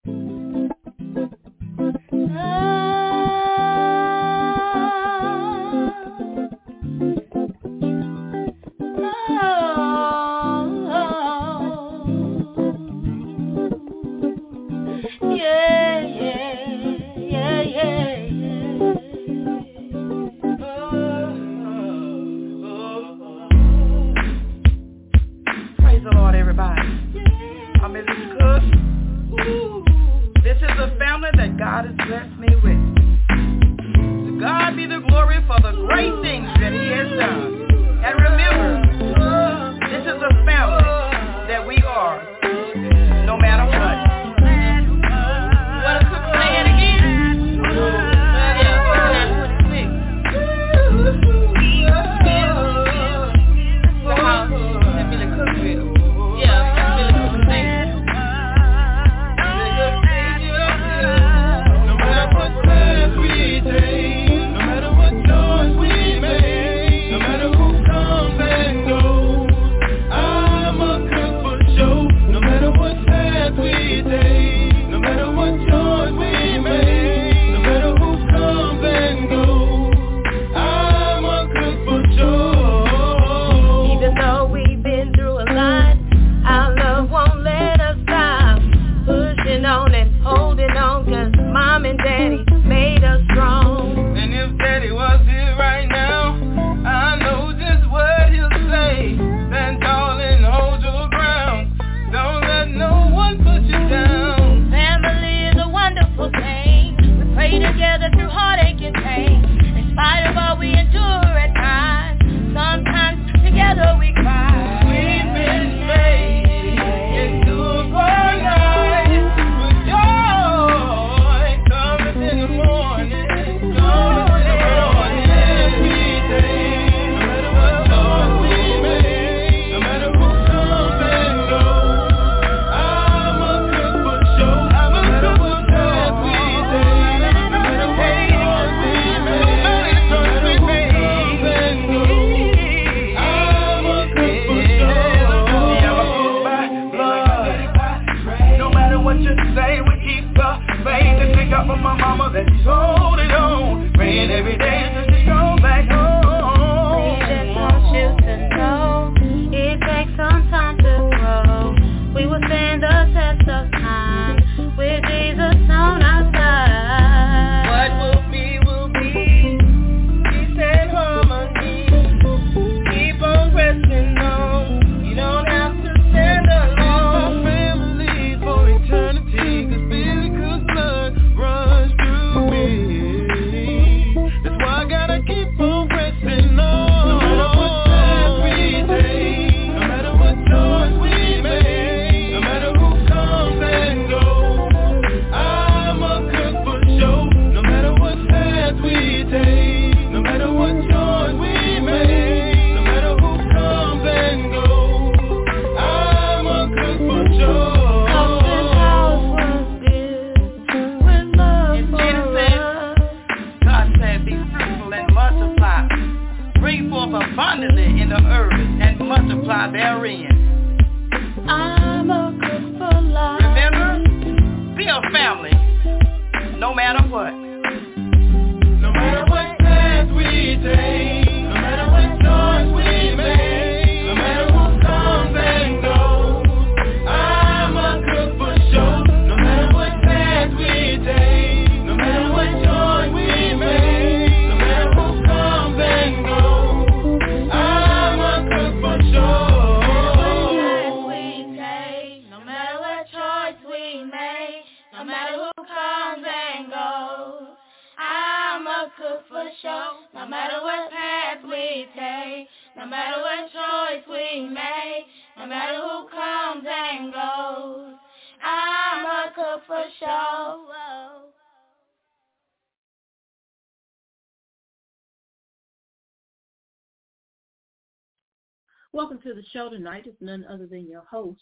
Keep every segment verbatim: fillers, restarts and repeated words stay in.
Welcome to the show tonight. It's none other than your host,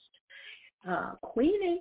uh, Queenie.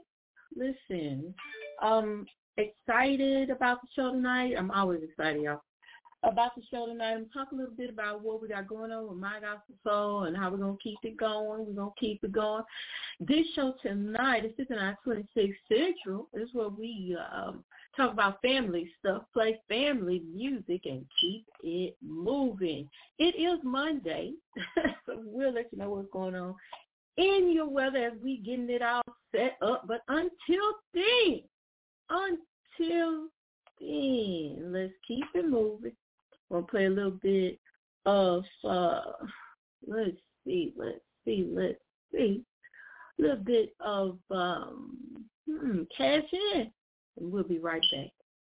Listen, um, excited about the show tonight. I'm always excited, y'all. about the show tonight. I'm talk a little bit about what we got going on with My Gospel Soul and how we're going to keep it going. We're going to keep it going. This show tonight is sitting at twenty-six Central. This is where we um, talk about family stuff, play family music, and keep it moving. It is Monday, so we'll let you know what's going on in your weather as we getting it all set up. But until then, until then, let's keep it moving. We'll play a little bit of, uh, let's see, let's see, let's see, a little bit of um, hmm, Cash In, and we'll be right back.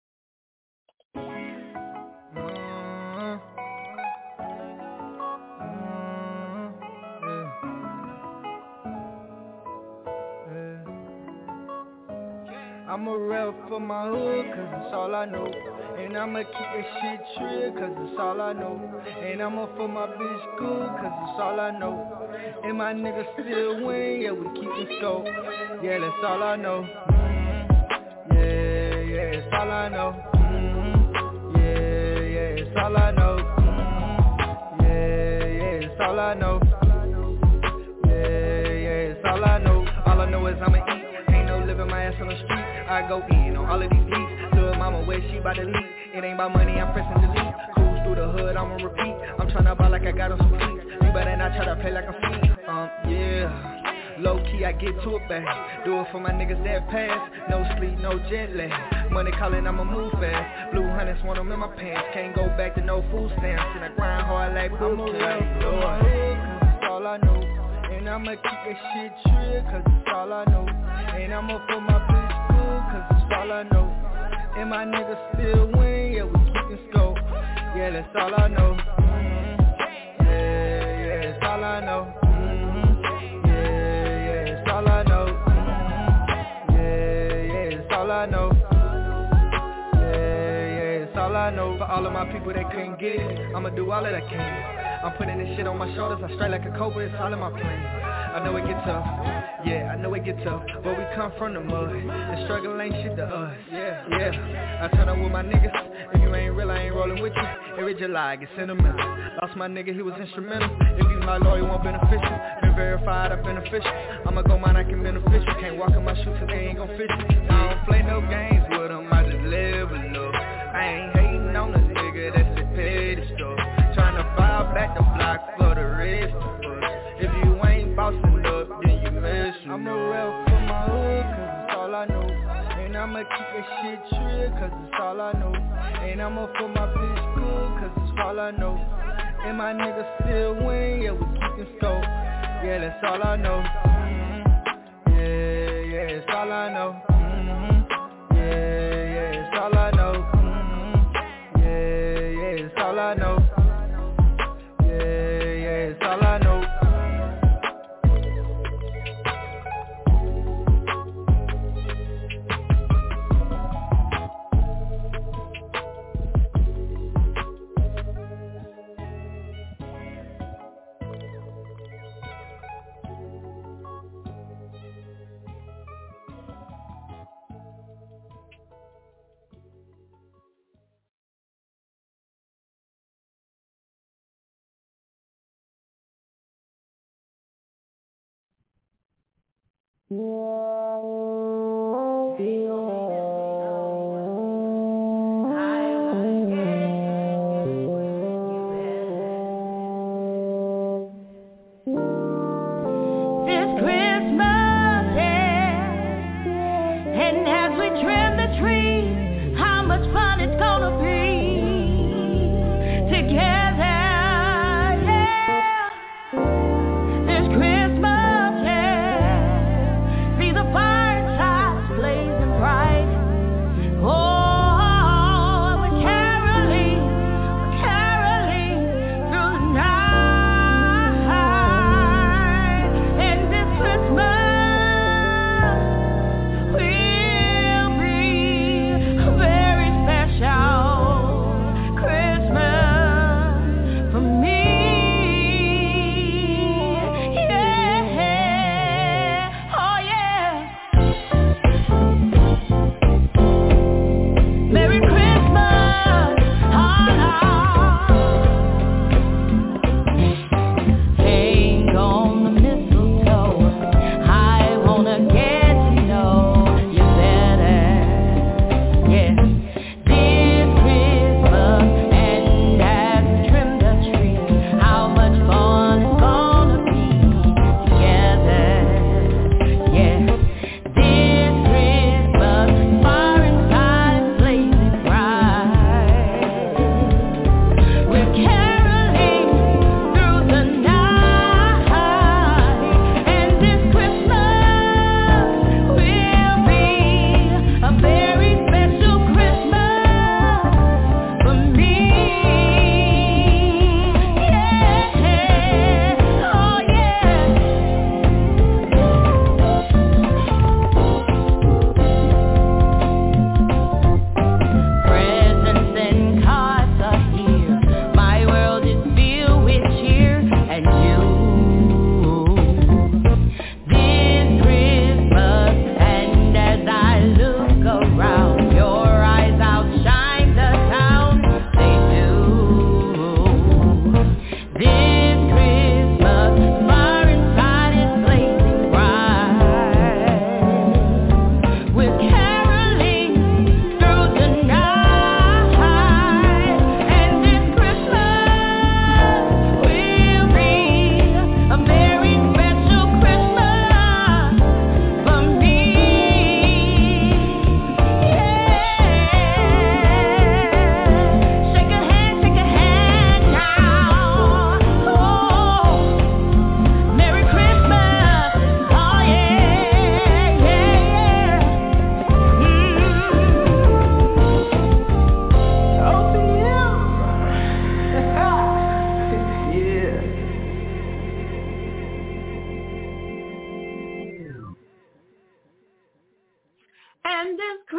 I'm a rep for my hood, cause it's all I know. And I'ma keep that shit trill, cause it's all I know. And I'ma for my bitch good, cause it's all I know. And my niggas still win, yeah, we keep the scope. Yeah, that's all I know. Mm-hmm. Yeah, yeah, it's all I know. Mm-hmm. Yeah, yeah, it's all I know. Mm-hmm. Yeah, yeah, it's all I know. Yeah, yeah, it's all I know. All I know is I'ma eat. Ain't no living my ass on the street. I go in on all of these beats. Little mama, where she bout to leave? It ain't about money, I'm pressing delete. Cruise through the hood, I'ma repeat. I'm tryna ball like I got on some feet. You better not try to play like a fiend. Um, yeah. Low key, I get to it back. Do it for my niggas that pass. No sleep, no jet lag. Money calling, I'ma move fast. Blue hunters want them in my pants. Can't go back to no food stamps. And I grind hard like boot camp. All I know. And I'ma keep that shit trill, cause it's all I know. And I'ma put my bitch good, cause it's all I know. And my niggas still win, yeah, we keepin' scope. Yeah, that's all I know. Mm-hmm. Yeah, yeah, it's all I know. Mm-hmm. Yeah, yeah, it's all I know. Mm-hmm. Yeah, yeah, it's all I know. Yeah, yeah, it's all I know. For all of my people that couldn't get it, I'ma do all that I can. I'm putting this shit on my shoulders, I strike like a cobra, it's all in my plan. I know it get tough, yeah, I know it get tough, but we come from the mud, the struggle ain't shit to us, yeah, yeah. I turn up with my niggas, if you ain't real, I ain't rolling with you. Every July I get sentimental, lost my nigga, he was instrumental. If he's my lawyer, won't beneficial, been verified, I'm beneficial. I'ma go mine, I can beneficial, can't walk in my shoes, so they ain't gon' fit you. I don't play no games with them, I just live a little. I ain't hating on this nigga, that's the petty stuff. Tryna file back the block for the rest of us. If you ain't bossing up, then you messing up. I'm a rep for my hood, cause it's all I know. And I'ma keep that shit trill, cause it's all I know. And I'ma for my bitch good, cause it's all I know. And my niggas still win, yeah, we keepin' scope. Yeah, that's all I know. Mm-hmm. Yeah, yeah, it's all I know. Mm-hmm. Yeah, yeah, it's all I know. Mm-hmm. Yeah, yeah, it's all I know. It's all I know. Fire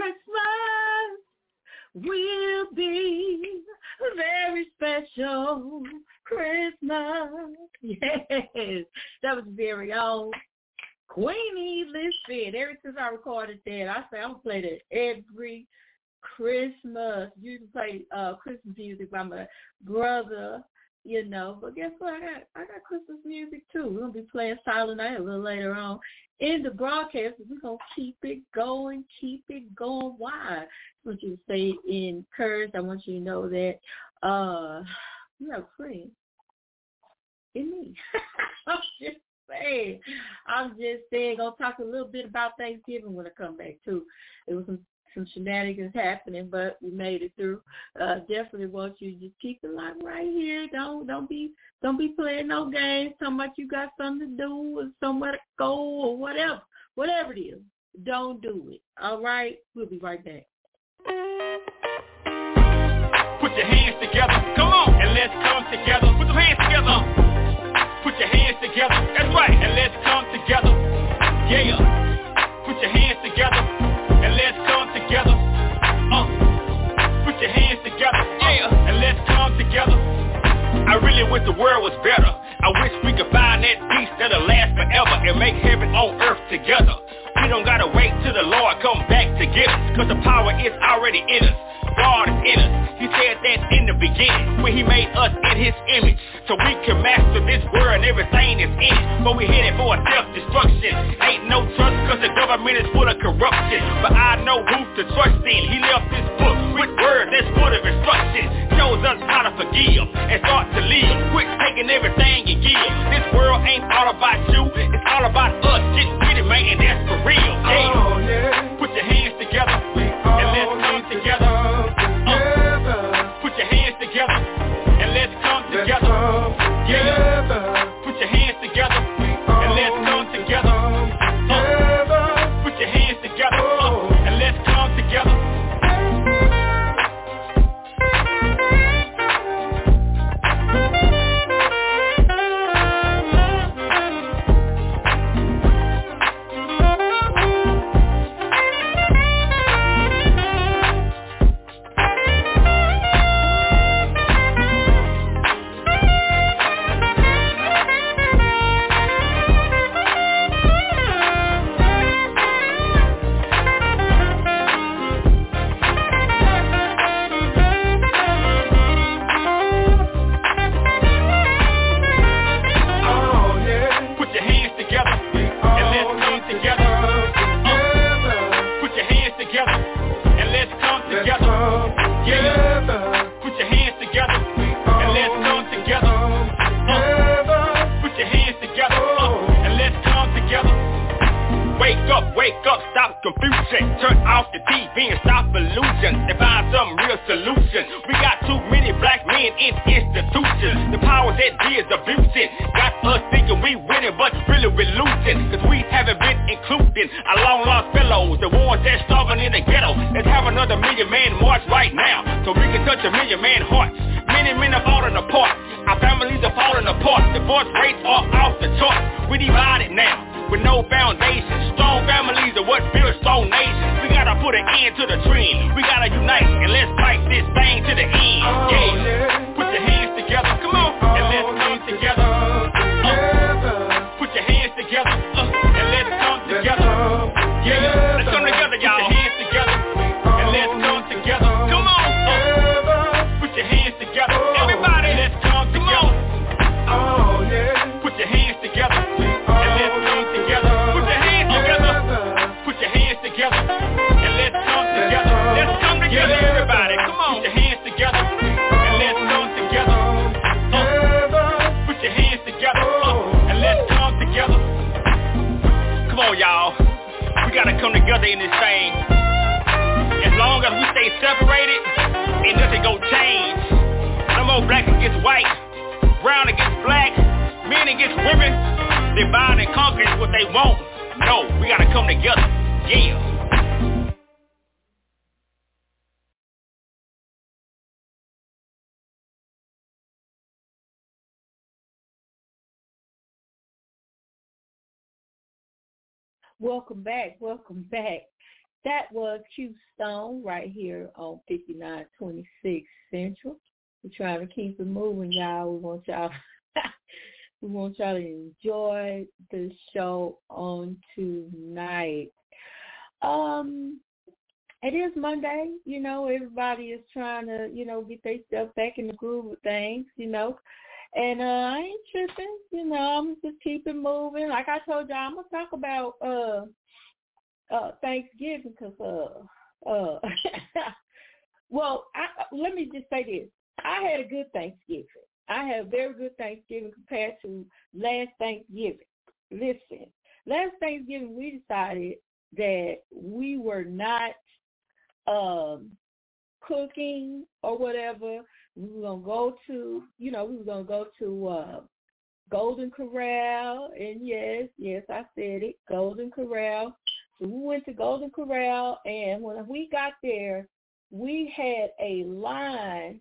Christmas will be a very special Christmas. Yes, that was very old Queenie Listed. Ever since I recorded that, I say I'm gonna play that every Christmas. Usually play uh, Christmas music by my brother, you know. But guess what? I got I got Christmas music too. We're gonna be playing Silent Night a little later on in the broadcast. We're gonna keep it going, keep it going. Why? I want you to stay encouraged. I want you to know that uh, you have a friend in me. I'm just saying. I'm just saying. Gonna talk a little bit about Thanksgiving when I come back too. It was some some shenanigans happening, but we made it through. Uh, definitely want you to just keep it locked right here. Don't don't be don't be playing no games. Talking about you got something to do or somewhere to go or whatever, whatever it is. Don't do it. All right, we'll be right back. Put your hands together, come on, and let's come together. Put your hands together. Put your hands together. That's right, and let's come together. Yeah. Put your hands together. And let's come together, uh, put your hands together, yeah, and let's come together. I really wish the world was better. I wish we could find that peace that'll last forever and make heaven on earth together. We don't gotta wait till the Lord come back to get us, cause the power is already in us. God is in us. He said that in the beginning when he made us in his image, so we can master this world and everything that's in it. But we headed for a self-destruction. Ain't no trust cause the government is full of corruption. But I know who to trust in. He left this book with words that's full of instruction. Shows us how to forgive and start to live. Quit taking everything you give. This world ain't all about you. It's all about us. Get with it, man, and that's for real. Yeah. Oh, yeah. Put your hands together and let's come together. Uh, put your hands together and let's come together. Yeah. Put your hands together and let's come together. Uh, put your hands together uh, and let's come together. Welcome back, welcome back. that was Q Stone right here on fifty-nine twenty-six Central. We're trying to keep it moving, y'all. We want y'all we want y'all to enjoy the show on tonight. Um, it is Monday, you know, everybody is trying to, you know, get themselves back in the groove of things, you know. And uh, I ain't tripping, you know, I'm just keep it moving. Like I told y'all, I'm going to talk about uh, uh, Thanksgiving because, uh, uh, well, I, let me just say this. I had a good Thanksgiving. I had a very good Thanksgiving compared to last Thanksgiving. Listen, last Thanksgiving we decided that we were not um, cooking or whatever. We were going to go to, you know, we were going to go to uh, Golden Corral. And yes, yes, I said it, Golden Corral. So we went to Golden Corral, and when we got there, we had a line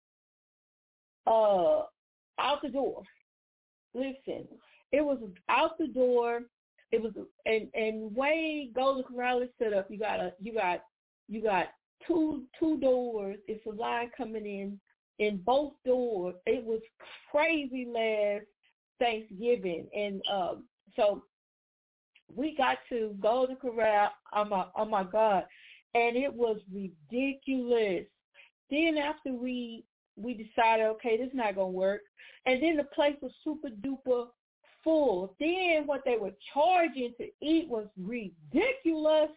uh, out the door. Listen, it was out the door. It was, and and way Golden Corral is set up. You got a, you got, you got two two doors. It's a line coming in in both doors. It was crazy last Thanksgiving, and um, so we got to Golden Corral. Oh my, oh my God, and it was ridiculous. Then after we we decided, okay, this is not gonna work, and then the place was super duper full. Then what they were charging to eat was ridiculous.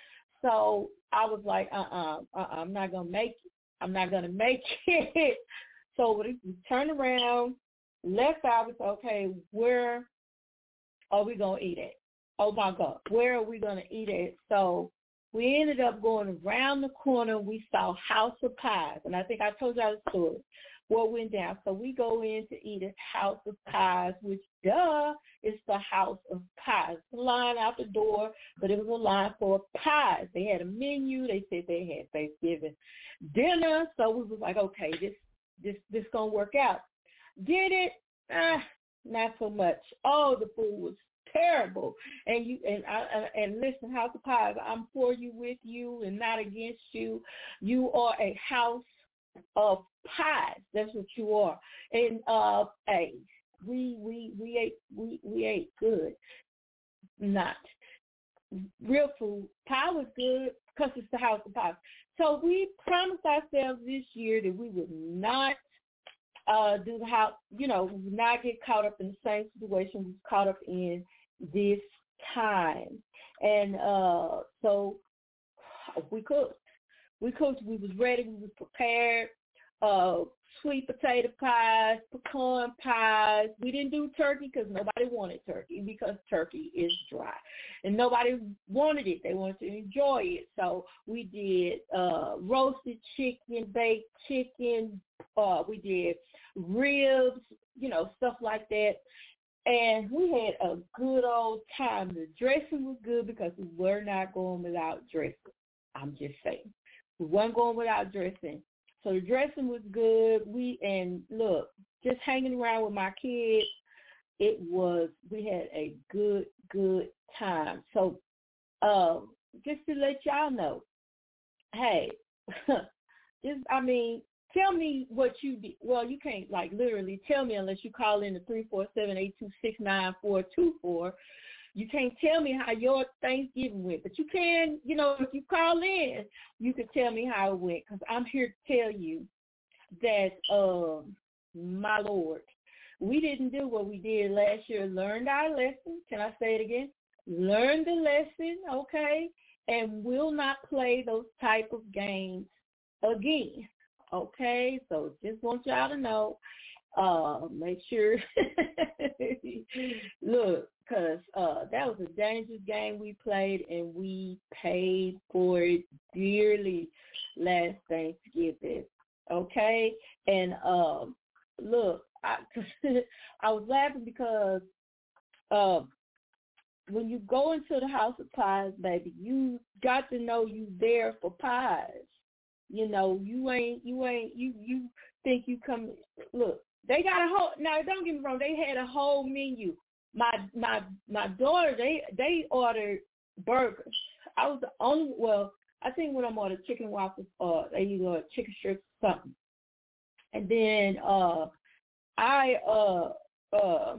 So I was like, uh-uh, uh-uh, I'm not going to make it. I'm not going to make it. So we turned around, left out, we said, okay, where are we going to eat at? Oh, my God, where are we going to eat at? So we ended up going around the corner. We saw House of Pies, and I think I told y'all the story. What went down. So we go in to eat at House of Pies, which, duh, is the House of Pies. The line out the door, but it was a line for pies. They had a menu. They said they had Thanksgiving dinner. So we was like, okay, this this this gonna work out. Did it? Ah, not so much. Oh, the food was terrible. And you and I and listen, House of Pies, I'm for you, with you, and not against you. You are a house of pies. That's what you are. And uh hey, we we we ate we, we ate good. Not real food. Pie was good because it's the House of Pies. So we promised ourselves this year that we would not uh do the house, you know, we would not get caught up in the same situation we was caught up in this time. And uh so we cooked. We cooked, we was ready, we was prepared, uh, sweet potato pies, pecan pies. We didn't do turkey because nobody wanted turkey because turkey is dry. And nobody wanted it. They wanted to enjoy it. So we did uh, roasted chicken, baked chicken. Uh, we did ribs, you know, stuff like that. And we had a good old time. The dressing was good because we were not going without dressing. I'm just saying. We weren't going without dressing. So the dressing was good. We, and look, just hanging around with my kids, it was, we had a good, good time. So uh, just to let y'all know, hey, just, I mean, tell me what you did. Well, you can't, like, literally tell me unless you call in to three four seven, eight two six, nine four two four. You can't tell me how your Thanksgiving went, but you can, you know, if you call in, you can tell me how it went, because I'm here to tell you that, uh, my Lord, we didn't do what we did last year. Learned our lesson. Can I say it again? Learn the lesson, okay, and will not play those type of games again, okay? So just want y'all to know, uh, make sure, look, because uh, that was a dangerous game we played, and we paid for it dearly last Thanksgiving, okay? And um, look, I, I was laughing because uh, when you go into the House of Pies, baby, you got to know you there for pies. You know, you ain't, you ain't, you, you think you come, look, they got a whole, now don't get me wrong, they had a whole menu. My my my daughter, they they ordered burgers. I was the only, well, I think when I'm ordering chicken waffles, uh, they either order chicken strips or something. And then uh, I, uh, uh,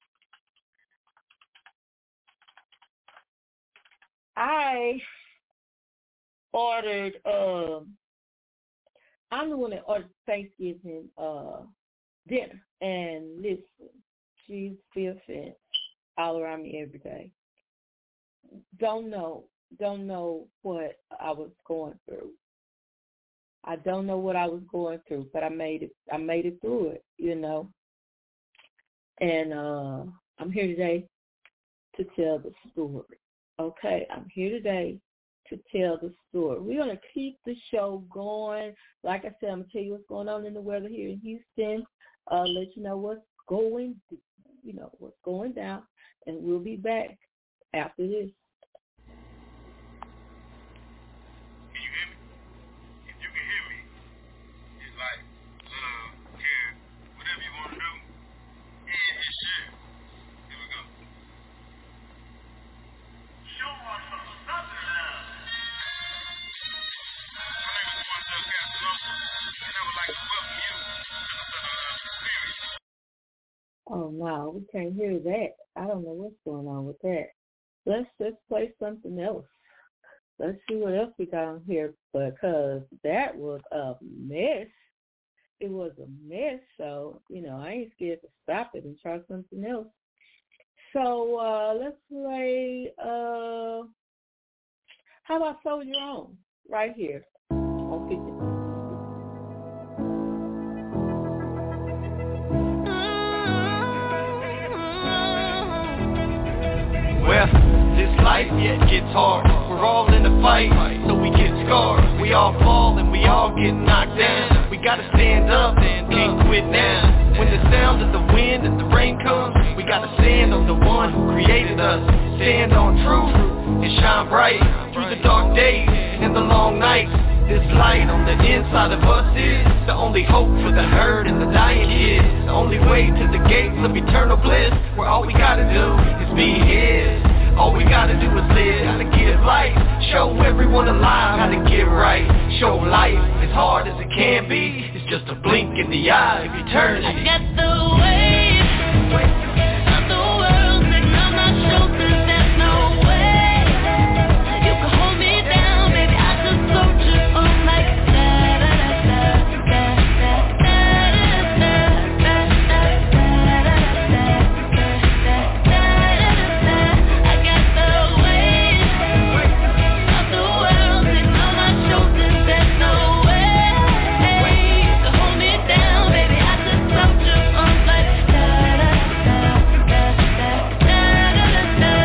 I ordered, uh, I'm the one that ordered Thanksgiving uh, dinner. And listen, she's filthy all around me every day. Don't know, don't know what I was going through. I don't know what I was going through, but I made it. I made it through it, you know. And uh, I'm here today to tell the story. Okay, I'm here today to tell the story. We're going to keep the show going. Like I said, I'm going to tell you what's going on in the weather here in Houston, uh, let you know what's going, you know, what's going down, and we'll be back after this. Can you hear me? If you can hear me, it's like, love, care, whatever you want to do, and it's share. Here we go. Show us some Southern love. My name is Marcel Casanova, and I would like to welcome you to the Southern Love Experience. Oh, no, we can't hear that. I don't know what's going on with that. Let's just play something else. Let's see what else we got on here, because that was a mess. It was a mess, so, you know, I ain't scared to stop it and try something else. So uh, let's play, uh, how about Soldier On, right here on fifty. Well, this life, yeah, it gets hard. We're all in a fight, so we get scarred. We all fall and we all get knocked down. We gotta stand up and can't quit now. When the sound of the wind and the rain comes, we gotta stand on the one who created us. Stand on truth and shine bright through the dark days and the long nights. This light on the inside of us is the only hope for the hurt and the dying kids. The only way to the gates of eternal bliss, where all we gotta do is be His. All we gotta do is live, gotta give life. Show everyone alive how to get right. Show life as hard as it can be. It's just a blink in the eye of eternity. I got the weight of the world sitting on my shoulders. There's no way you can hold me down, baby. I just soldier on like da da da da da da da da da da. I got the weight of the world sitting on my shoulders. There's no way you can hold me down, baby. I just soldier on like da da da da da da da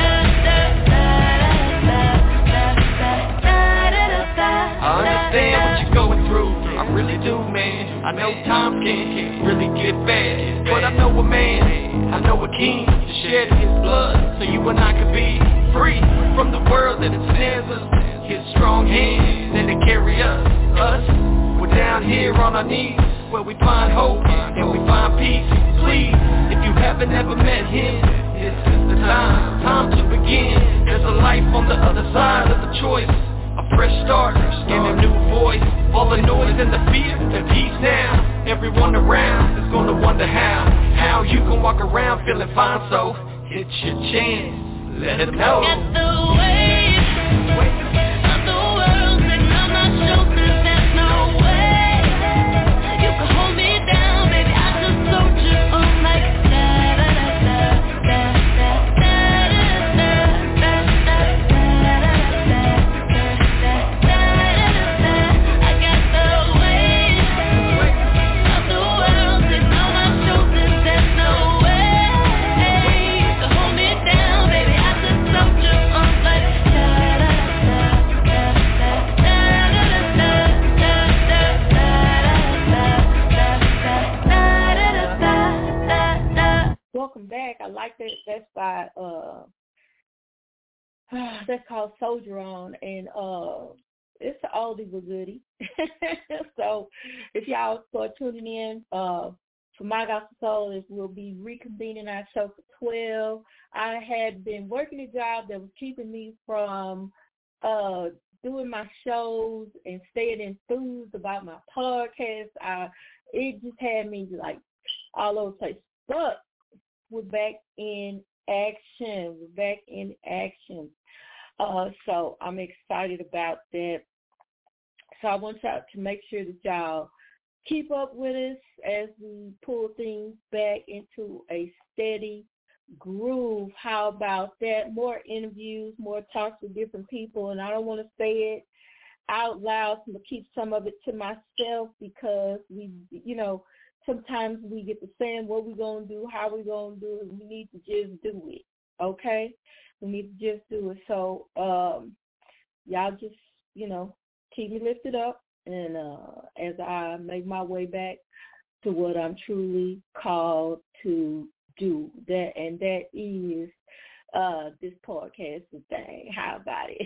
I understand what you're going through, I really do, man. I know times can really get bad, but I know a man, I know a king that shed his blood so you and I could be free from the world that ensnares us. His strong hand that it carry us, us. We're down here on our knees where we find hope and we find peace. Please, if you haven't ever met him, this is the time, time to begin. There's a life on the other side of the choice, a fresh start and a new voice. All the noise and the fear and peace now. Everyone around is gonna wonder how, how you can walk around feeling fine. So it's your chance, let it know. Get the weight of the world sitting on my shoulders. There's no way you can hold me down, baby. I just soldier on like da da da da da da da da da da. I got the weight of the world sitting on my shoulders. There's no way you can hold me down, baby. I just soldier on like da da da da da da da. Welcome back. I like that. That's by uh, that's called Soldier On, and uh, it's an oldie but goodie. So if y'all start tuning in uh, for My Gospel Soul, we'll be reconvening our show for twelve. I had been working a job that was keeping me from uh, doing my shows and staying enthused about my podcast. I, it just had me like all over the place. But we're back in action. We're back in action. Uh, so I'm excited about that. So I want y'all to make sure that y'all keep up with us as we pull things back into a steady groove. How about that? More interviews, more talks with different people, and I don't want to say it out loud. So I'm going to keep some of it to myself because we, you know, sometimes we get to saying what we're going to do, how we're going to do it. We need to just do it, okay? We need to just do it. So um, y'all just, you know, keep me lifted up, and uh, as I make my way back to what I'm truly called to do, that and that is uh, this podcast thing. How about it?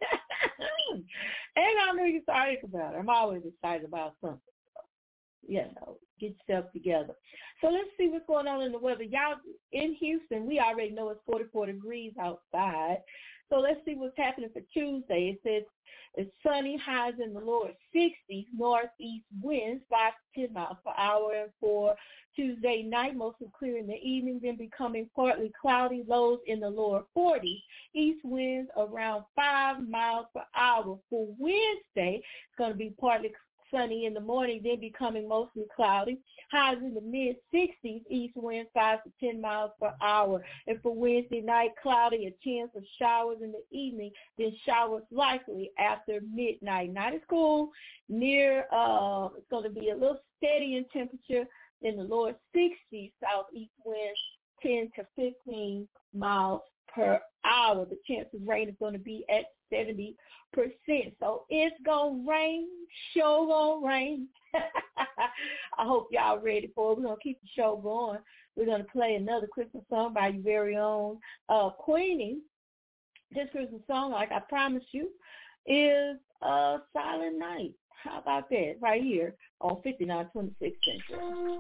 And I'm really excited about it. I'm always excited about something. You know, get yourself together. So let's see what's going on in the weather. Y'all, in Houston, we already know it's forty-four degrees outside. So let's see what's happening for Tuesday. It says it's sunny, highs in the lower sixties, northeast winds five to ten miles per hour. And for Tuesday night, mostly clear in the evening, then becoming partly cloudy, lows in the lower forties, east winds around five miles per hour. For Wednesday, it's going to be partly sunny in the morning, then becoming mostly cloudy. Highs in the mid-sixties, east wind five to ten miles per hour. And for Wednesday night, cloudy, a chance of showers in the evening, then showers likely after midnight. Night is cool. Near, uh, it's going to be a little steady in temperature in the lower sixties, southeast winds ten to fifteen miles per hour. The chance of rain is going to be at seventy percent. So it's going to rain, sure going to rain. I hope y'all ready for it. We're going to keep the show going. We're going to play another Christmas song by your very own uh, Queenie. This Christmas song, like I promised you, is uh, Silent Night. How about that? Right here on fifty-nine twenty-six Central.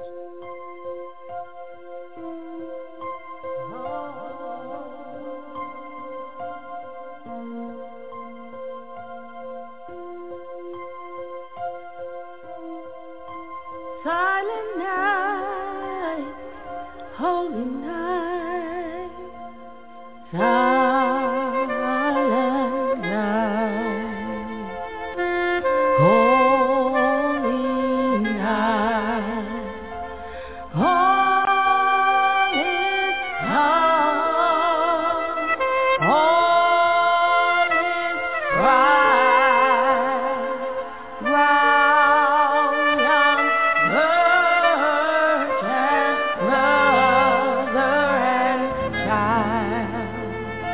Silent night, holy night, silent night, holy night, all is calm, all is right, round young virgin, mother and child.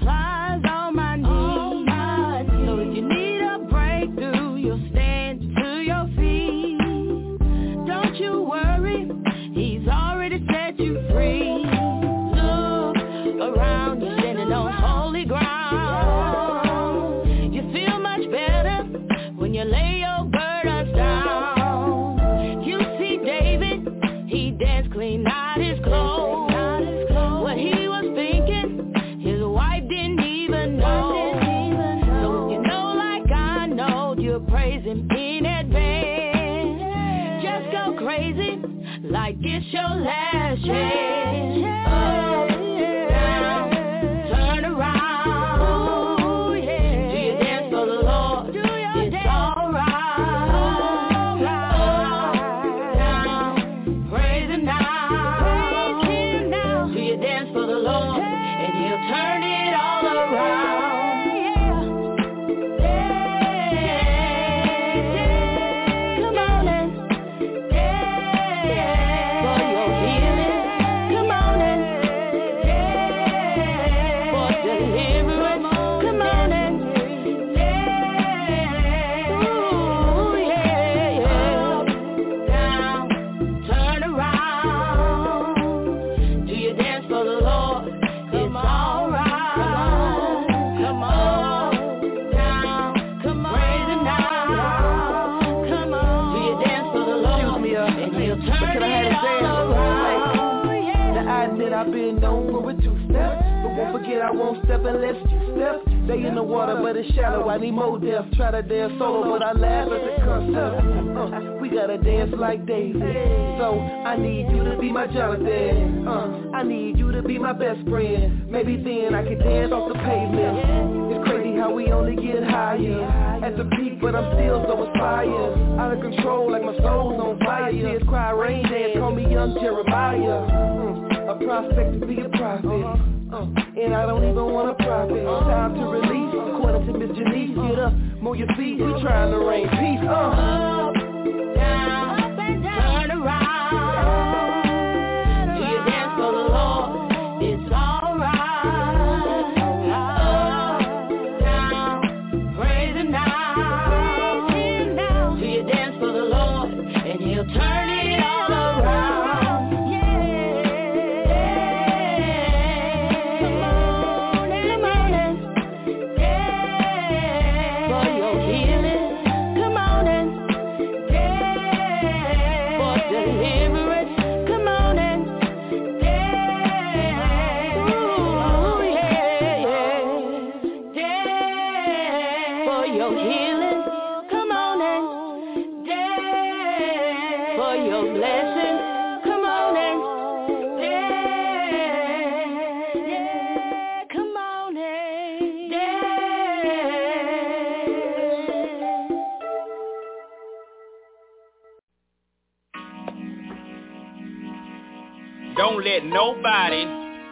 supplies all my needs. All my needs. So if you need a breakthrough, you'll stand to your feet. Don't you worry, he's already set you free. Look around, you're standing on holy ground. You feel much better when you lay your burdens down. You see David, he danced clean out his clothes. What he was thinking, his wife didn't even know. So if you know like I know, you'll praise him in advance. Just go crazy, like it's your last chance. Up, down, turn around. Do you dance for the Lord? It's alright. Up, down, praise him now. Do you dance for the Lord? And he'll turn it all around. Yeah. Come on and dance for your healing. Come on and dance for deliverance. Come on and dance. Ooh, yeah, yeah. Down, turn around. Do you dance for the Lord? It's alright. Come on, down, come on, praise him now. Come on, do you dance for the Lord? Excuse me, uh, And he'll turn can I have it a dance? all around. The I admit I've been known for a two-step, but won't forget I won't step unless you step. They in the water, but it's shallow, I need more depth. Try to dance solo, but I laugh at the concept. Uh, we gotta dance like David, so I need you to be my Jonathan. Uh, I need you to be my best friend. Maybe then I can dance off the pavement. It's crazy how we only get higher at the peak, but I'm still so inspired. Out of control, like my soul's on fire. Tears cry, rain dance, call me young Jeremiah. Mm, a prospect to be a prophet. Uh, and I don't even want a profit. Time to release, according to Miss Janice. Get up, move your feet, we trying to rain peace. Uh. Up, down, turn around. Do you dance for the Lord? It's alright. Up, down, praise him now. Do you dance for the Lord? And he'll turn it all around. Don't let nobody,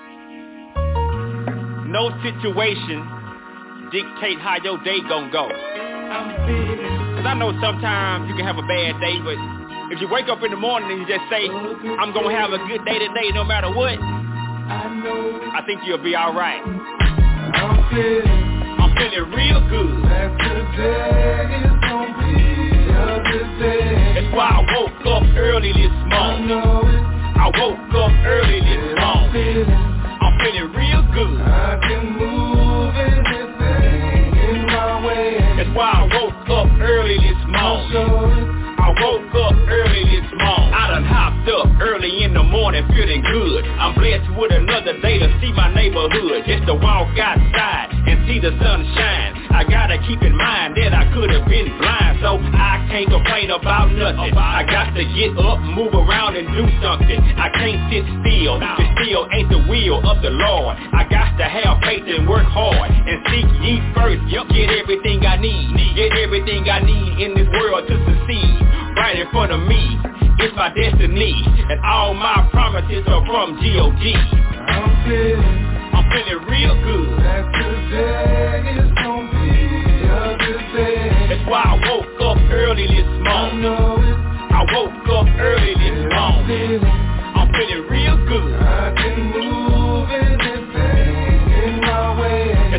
no situation dictate how your day gon' go. Cause I know sometimes you can have a bad day, but if you wake up in the morning and you just say, I'm gonna have a good day today no matter what, I think you'll be alright. I'm feeling, I'm feeling real good. that today is gonna be a good day. That's why I woke up early this I morning. know it. I woke up early this I'm morning. feeling, I'm feeling real good. I can move anything in my way. That's why I woke up early this I'm morning. sure it. I woke up early this morning. I done hopped up early in the morning feeling good. I'm blessed with another day to see my neighborhood. Just to walk outside and see the sun shine. I gotta keep in mind that I could have been blind, so I can't complain about nothing. I got to get up, move around and do something. I can't sit still, cause still ain't the will of the Lord. I got to have faith and work hard and seek ye first. Get everything I need, get everything I need in this world to succeed. Right in front of me, it's my destiny, and all my promises are from G O D. I'm feeling, I'm feeling real good. that today is gonna be a good day. That's why I woke up early this I morning. know it. I woke up early this I'm morning. feeling, I'm feeling real good. I can move anything in my way.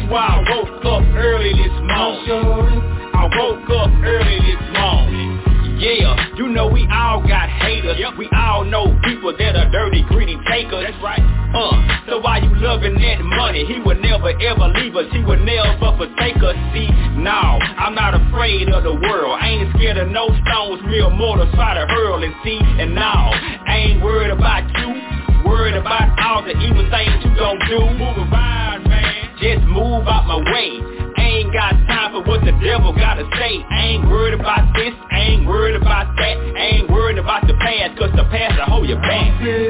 loving that money. He would never ever leave us, he would never forsake us. See, no, I'm not afraid of the world. I ain't scared of no stones, real mortals try to hurl and see. And no, I ain't worried about you, worried about all the evil things you gon' do. Move around, man, just move out my way. I ain't got time for what the devil gotta say. I ain't worried about this, I ain't worried about that. I ain't worried about the past, cause the past will hold you back.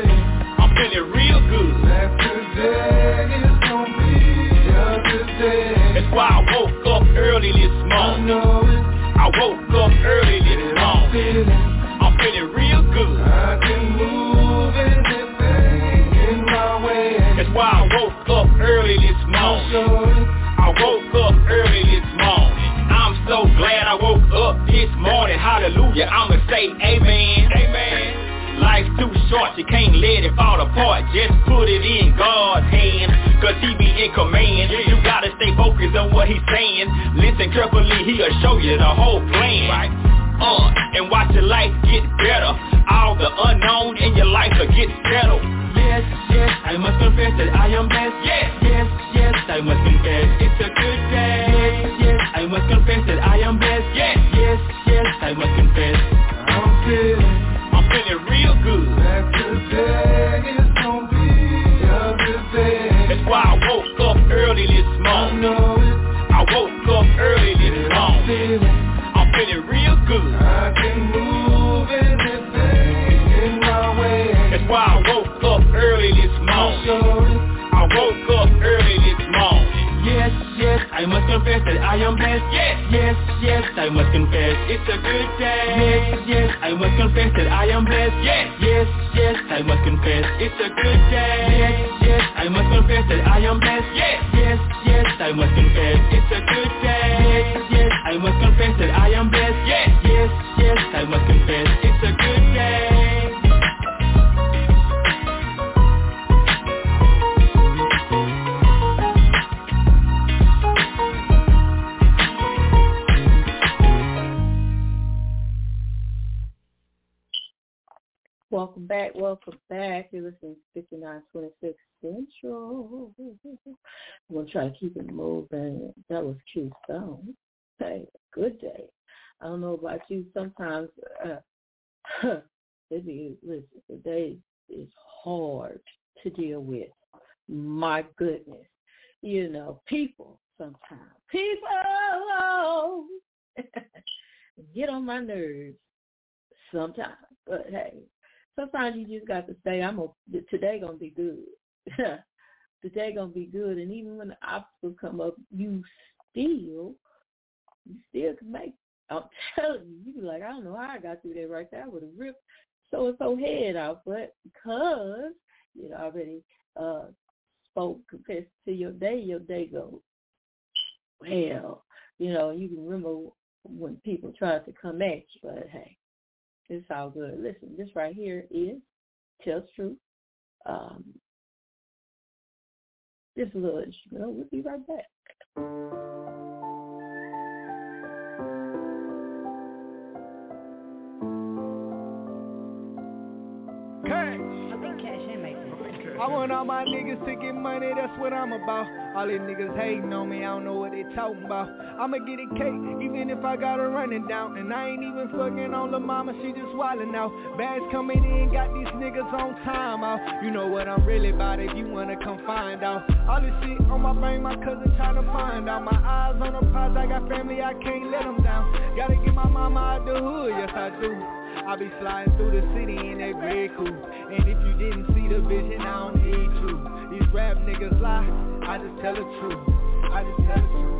I'm feeling real good. That today is gonna be a good day. That's why I woke up early this morning. I know it. I woke up early this morning. I'm feeling real good. I can move anything in my way. That's why I woke up early this morning. I woke up early this morning. I'm so glad I woke up this morning. Hallelujah, I'ma say amen. Amen. Life's too short, you can't let it fall apart. Just put it in God's hands, cause he be in command. You gotta stay focused on what he's saying. Listen carefully, he'll show you the whole plan. Right? Uh, and watch your life get better. All the unknown in your life will get settled. Yes, yes, I must confess that I am blessed. Yes, yes, yes, I must confess it's a good day. Yes, yes, I must confess that I am blessed. Yes, yes, yes, I must confess I'm feeling, I'm feeling real good. that today is gonna be a good day. That's why I woke up early this I morning. know it. I woke up early this I'm morning. feeling, I'm feeling real good. I can move anything in my way. That's why I woke up early this I morning. know it. I woke up early this morning. Yes, yes, I must confess that I am blessed. Yes, yes, yes, I must confess it's a good day. Yes, yes, I must confess that I am blessed. Yes, yes, yes, I must confess it's a good day. Yes, yes, I must confess that I am blessed. Yes, yes, yes, I must confess it's a good day. Yes, yes, I must confess that I am blessed. Yes, yes, yes, I must confess it's a good day. Welcome back, welcome back. You're listening to fifty-nine twenty-six Central. I'm going to try to keep it moving. That was cute song. Hey, good day. I don't know about you. Sometimes, uh, it be, listen, the day is hard to deal with. My goodness. You know, people sometimes. People get on my nerves sometimes. But, hey. Sometimes you just got to say, "I'm a, today gonna be good. Today gonna be good." And even when the obstacles come up, you still, you still can make. I'm telling you, you be like, I don't know how I got through that right there. I would have ripped so and so head off, but because you know already uh, spoke, confessed to your day, your day goes well. You know, you can remember when people tried to come at you, but hey. It's all good. Listen, this right here is Tells Truth. Um, just a little instrumental. We'll be right back. I want all my niggas to get money, that's what I'm about. All these niggas hating on me, I don't know what they talking about. I'ma get it cake, even if I gotta run it down. And I ain't even fucking on the mama, she just wildin' out. Bags coming in, got these niggas on time out. You know what I'm really about if you wanna come find out. All this shit on my brain, my cousin tryna find out. My eyes on the prize, I got family, I can't let them down. Gotta get my mama out the hood, yes I do. I be sliding through the city in that gray coupe. And if you didn't see the vision, I don't need to. These rap niggas lie, I just tell the truth. I just tell the truth.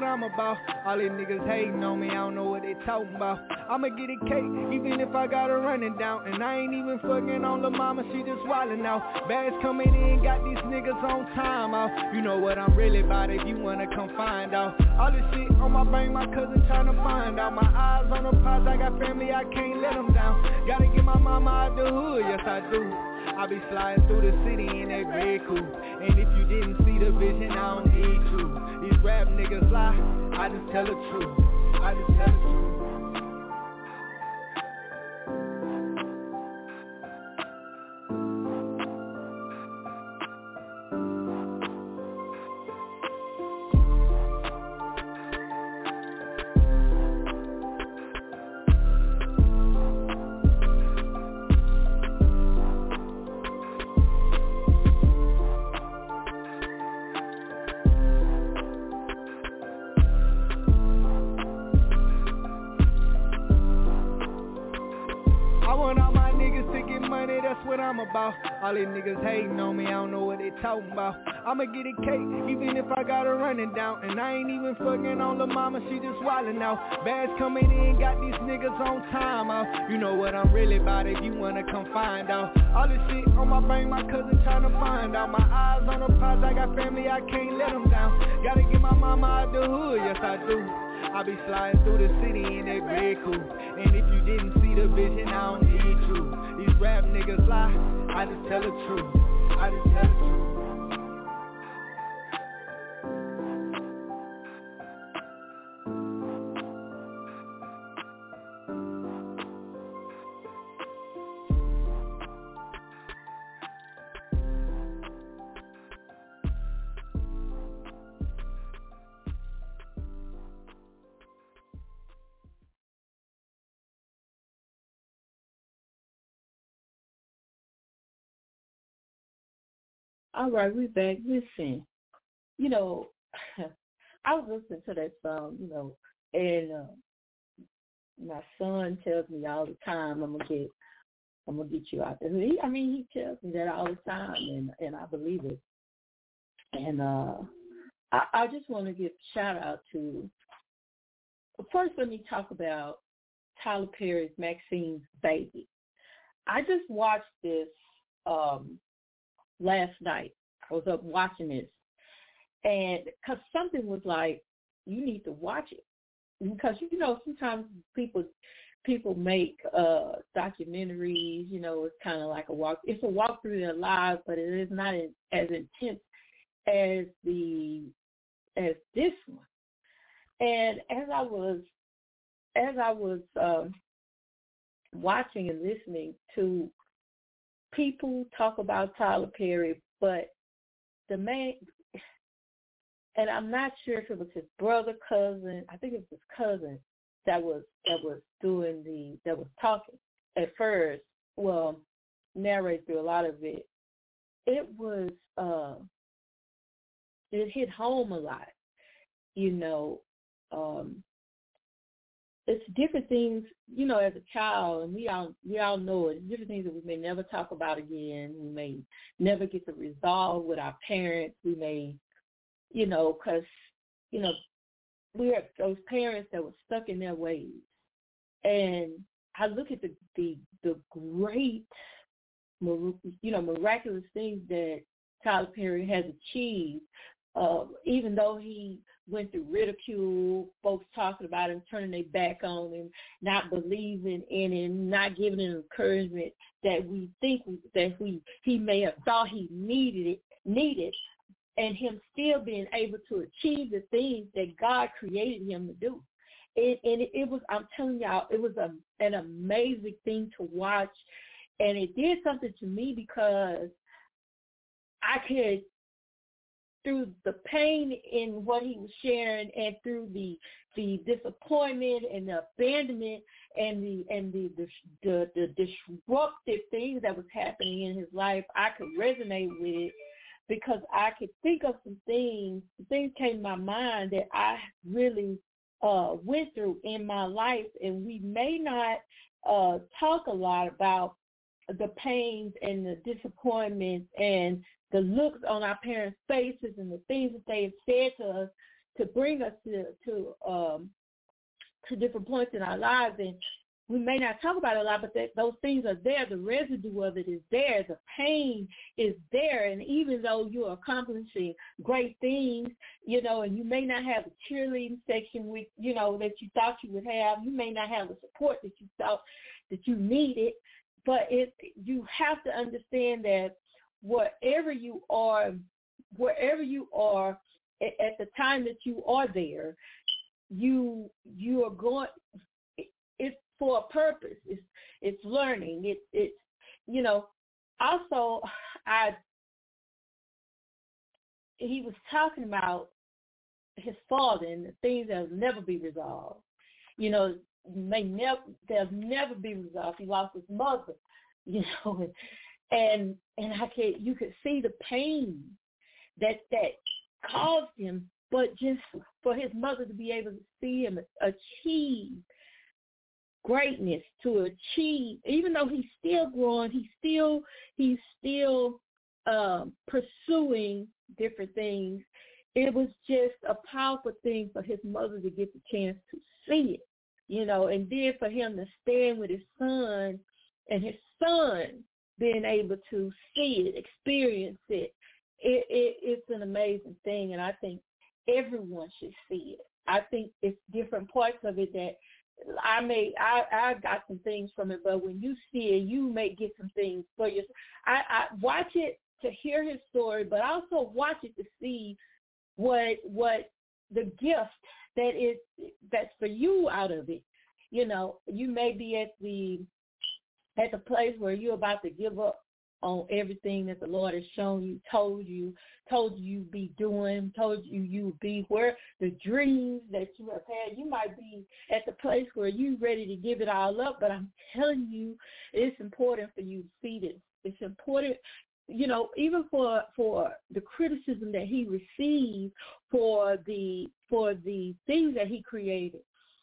I'm about. All these niggas hating on me, I don't know what they talking about. I'ma get it cake, even if I gotta run it down. And I ain't even fucking on the mama, she just wildin' out. Bags coming in, got these niggas on time out. You know what I'm really about if you wanna come find out. All this shit on my brain, my cousin tryna find out. My eyes on the prize, I got family, I can't let them down. Gotta get my mama out the hood, yes I do. I be sliding through the city in that red coupe. And if you didn't see the vision, I don't need to. These rap niggas lie, I just tell the truth. I just tell the truth. All these niggas hating on me, I don't know what they talking about. I'ma get it cake, even if I gotta run it down. And I ain't even fucking on the mama, she just wildin' out. Bags coming in, got these niggas on time out. You know what I'm really about if you wanna come find out. All this shit on my brain, my cousin tryna find out. My eyes on the prize, I got family, I can't let them down. Gotta get my mama out the hood, yes I do. I be sliding through the city in that red coupe. And if you didn't see the vision, I don't need to. These rap niggas lie, I just tell the truth. I just tell the truth. All right, we're back. Listen, you know, I was listening to that song, you know, and uh, my son tells me all the time, I'm gonna get, I'm gonna get you out there. He, I mean, he tells me that all the time, and and I believe it. And uh, I, I just want to give a shout out to. First, let me talk about Tyler Perry's Maxine's Baby. I just watched this. Um, Last night, I was up watching this, and because something was like, you need to watch it, because you know sometimes people people make uh, documentaries. You know, it's kind of like a walk. It's a walk through their lives, but it is not as, as intense as the as this one. And as I was as I was uh, watching and listening to people talk about Tyler Perry, but the man, and I'm not sure if it was his brother, cousin, I think it was his cousin that was that was doing the that was talking at first. Well, narrate through a lot of it. It was uh, it hit home a lot, you know. Um, It's different things, you know, as a child, and we all we all know it. Different things that we may never talk about again. We may never get to resolve with our parents. We may, you know, because, you know, we are those parents that were stuck in their ways. And I look at the the, the great, you know, miraculous things that Tyler Perry has achieved. Uh, even though he went through ridicule, folks talking about him, turning their back on him, not believing in him, not giving him encouragement that we think that we he may have thought he needed it, needed, and him still being able to achieve the things that God created him to do. It, and it, it was, I'm telling y'all, it was a, an amazing thing to watch, and it did something to me because I could, through the pain in what he was sharing, and through the the disappointment and the abandonment and the and the the, the, the disruptive things that was happening in his life, I could resonate with it because I could think of some things. Things came to my mind that I really uh, went through in my life, and we may not uh, talk a lot about the pains and the disappointments and the looks on our parents' faces and the things that they have said to us to bring us to to um, to different points in our lives, and we may not talk about it a lot, but that, those things are there. The residue of it is there. The pain is there. And even though you're accomplishing great things, you know, and you may not have a cheerleading section with, you know, that you thought you would have, you may not have the support that you thought that you needed, but it, you have to understand that wherever you are, wherever you are at, at the time that you are there, you you are going, it's for a purpose. It's it's learning. It's it's you know. Also, I he was talking about his father and the things that will never be resolved. You know, may never they'll never be resolved. He lost his mother. You know, and and I could you could see the pain that that caused him, but just for his mother to be able to see him achieve greatness, to achieve, even though he's still growing, he's still he's still um, pursuing different things. It was just a powerful thing for his mother to get the chance to see it, you know, and then for him to stand with his son and his son being able to see it, experience it. It, it it's an amazing thing, and I think everyone should see it. I think it's different parts of it that I may I, I got some things from it, but when you see it, you may get some things for yourself. I, I watch it to hear his story, but also watch it to see what what the gift that is that's for you out of it. You know, you may be at the at the place where you're about to give up on everything that the Lord has shown you, told you, told you be doing, told you you would be, where the dreams that you have had, you might be at the place where you're ready to give it all up, but I'm telling you, it's important for you to see this. It's important, you know, even for for the criticism that he received for the for the things that he created.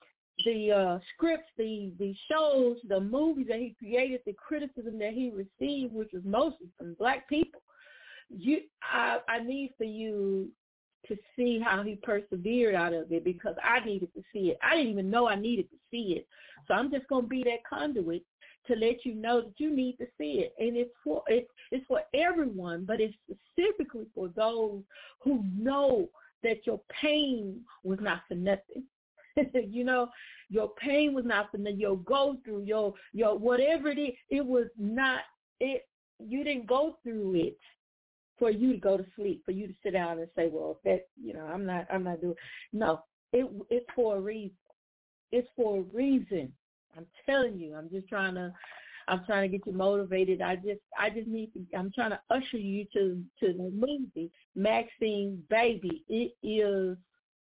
The uh, scripts, the, the shows, the movies that he created, the criticism that he received, which was mostly from black people. You, I, I need for you to see how he persevered out of it, because I needed to see it. I didn't even know I needed to see it. So I'm just going to be that conduit to let you know that you need to see it. And it's for it's, it's for everyone, but it's specifically for those who know that your pain was not for nothing. You know, your pain was not for nothing. Your go through, your your whatever it is, it was not it. You didn't go through it for you to go to sleep, for you to sit down and say, well, that, you know, I'm not, I'm not doing. No, it it's for a reason. It's for a reason. I'm telling you. I'm just trying to. I'm trying to get you motivated. I just, I just need to. I'm trying to usher you to to the movie Maxine Baby. It is.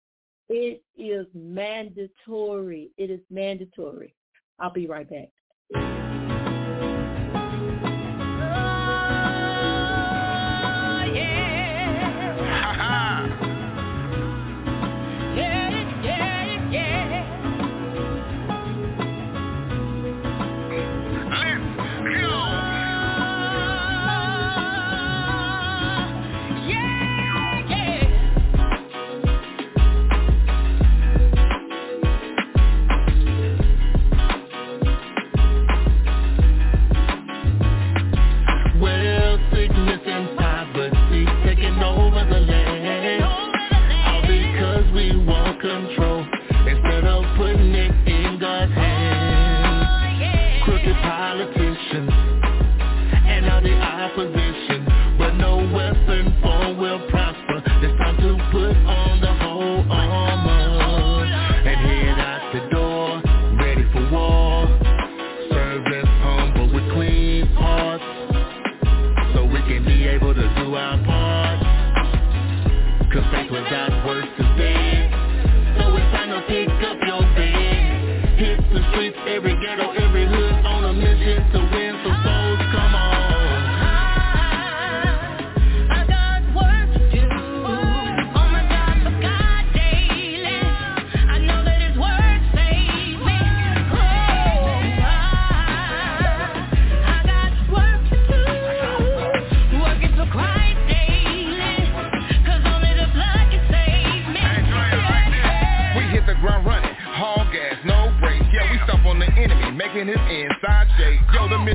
It is mandatory. It is mandatory. I'll be right back. Control instead of putting it in God's hands. Crooked politicians and all the opposition, but no weapon form will prosper. It's time to put on the whole armor and head out the door, ready for war. Serve us humble with clean hearts, so we can be able to do our part. Cause faith without works is dead. Pick up your bed, hit the streets, every ghetto, every hood on a mission to win. So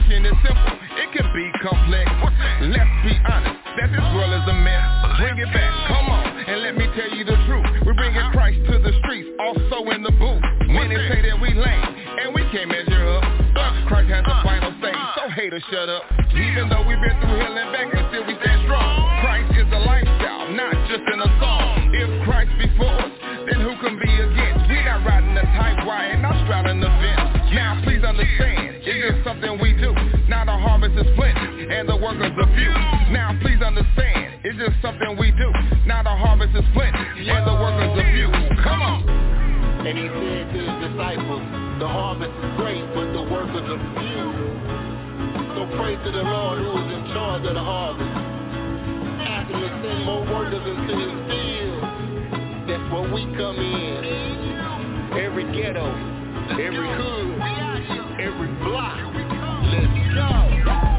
thinking is simple, it can be complex. Let's be honest, that this world is a mess. Bring it back, come on, and let me tell you the truth. We're bringing Christ to the streets, also in the booth. Many say that we lame, and we can't measure up. But Christ has the final say, so haters shut up. Even though we've been through hell and back, and still we stand strong. Christ is a lifestyle, not just in a song. If Christ before us, then who can be against? We not riding the tight wire and not straddling the fence. Now please understand, it's just something we do. Now the harvest is plenty, and the workers are few. Now please understand, it's just something we do. Now the harvest is plenty, and the workers are few. Come on. And he said to his disciples, the harvest is great, but the workers are few. So pray to the Lord who is in charge of the harvest. Ask him to send more workers into his field. That's where we come in. Every ghetto, every hood, every block. Let's go.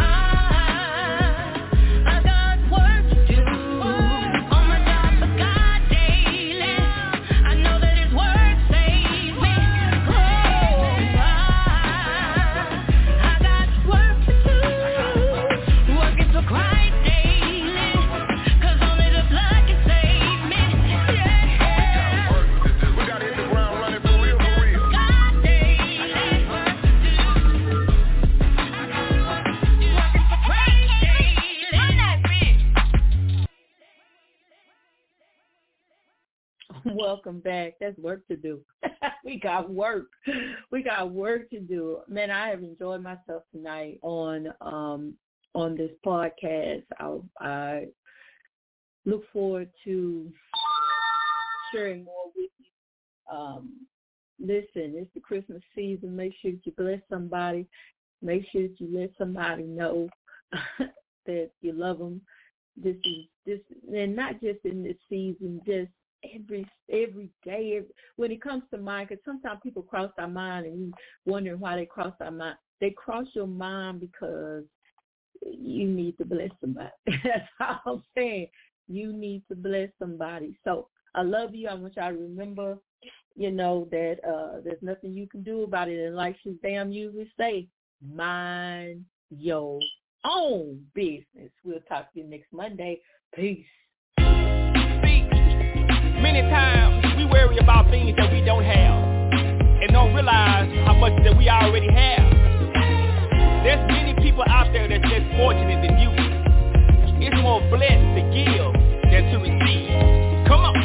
Welcome back. That's work to do. We got work. We got work to do. Man, I have enjoyed myself tonight on um, on this podcast. I, I look forward to sharing more with you. Um, listen, it's the Christmas season. Make sure that you bless somebody. Make sure that you let somebody know that you love them. This is this, and not just in this season, just every every day. Every, when it comes to mind, because sometimes people cross our mind and we wondering why they cross our mind. They cross your mind because you need to bless somebody. That's all I'm saying. You need to bless somebody. So I love you. I want y'all to remember, you know, that uh, there's nothing you can do about it. And like Shazam usually say, mind your own business. We'll talk to you next Monday. Peace. Many times we worry about things that we don't have and don't realize how much that we already have. There's many people out there that's less fortunate than you. It's more blessed to give than to receive. Come on.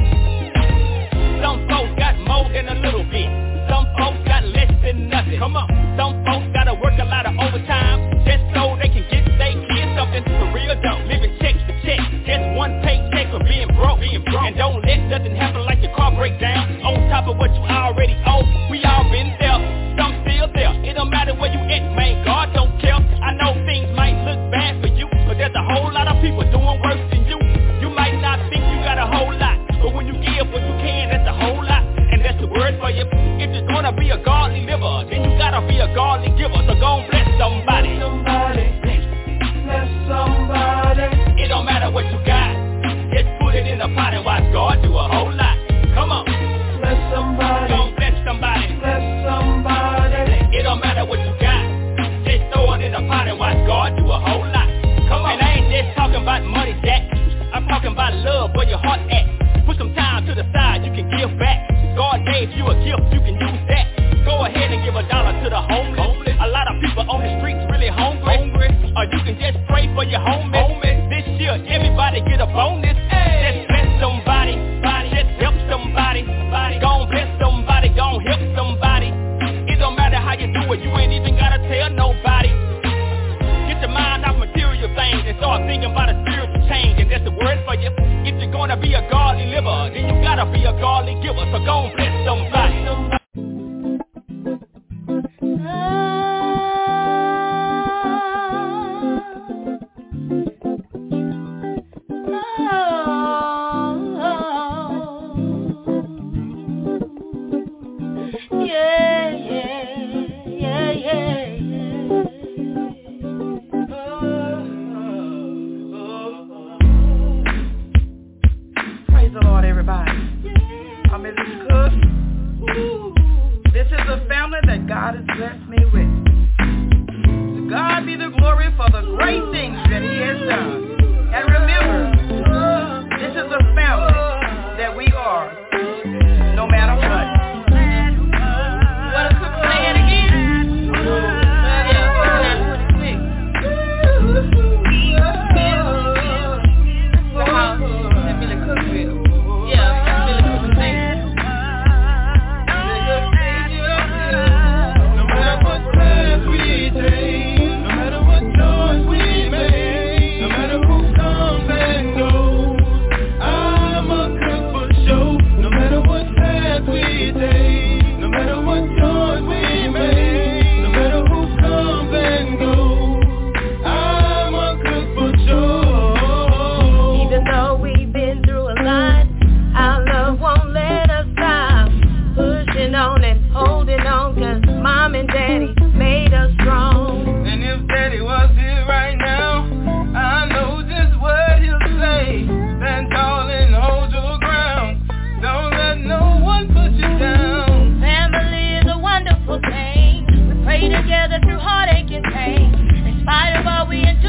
Some folks got more than a little bit. Some folks got less than nothing. Come on. Some folks gotta work a lot of overtime just so they can get their kids something for real dough. Living check to check, just one paycheck for being broke. Being broke. And don't let nothing happen like your car break down on top of what you already owe. We all been there, some still there. It don't matter where you at, man, God don't care. I know things might look bad for you, but there's a whole lot of people doing worse than you. You might not think you got a whole lot, but when you give what you can, that's a whole lot. And that's the word for you. If you're gonna be a godly liver, then you gotta be a godly giver. So go and bless somebody. Bless somebody. Bless somebody. It don't matter what you got. Just put it in a pot and watch God do a whole lot. Come on. Bless somebody. Don't bless somebody. Bless somebody. It don't matter what you got. Just throw it in a pot and watch God do a whole lot. Come on. And I ain't just talking about money, Jack. I'm talking about love, where your heart at. Put some time to the side, you can give back. God gave you a gift, you can use that. Go ahead and give a dollar to the homeless. homeless. A lot of people on the streets really hungry. hungry. Or you can just pray for your homies. homies. This year, everybody get a bonus. Hey. Just bless somebody. Body. Just help somebody. Body. Go and bless somebody. Go and help somebody. It don't matter how you do it, you ain't even gotta tell nobody. Get your mind off material things and start thinking about a spiritual change. And that's the word for you. If you're gonna be a godly liver, then you gotta be a godly giver. So go and bless somebody. Praise the Lord, everybody. I'm Missus Cook. be a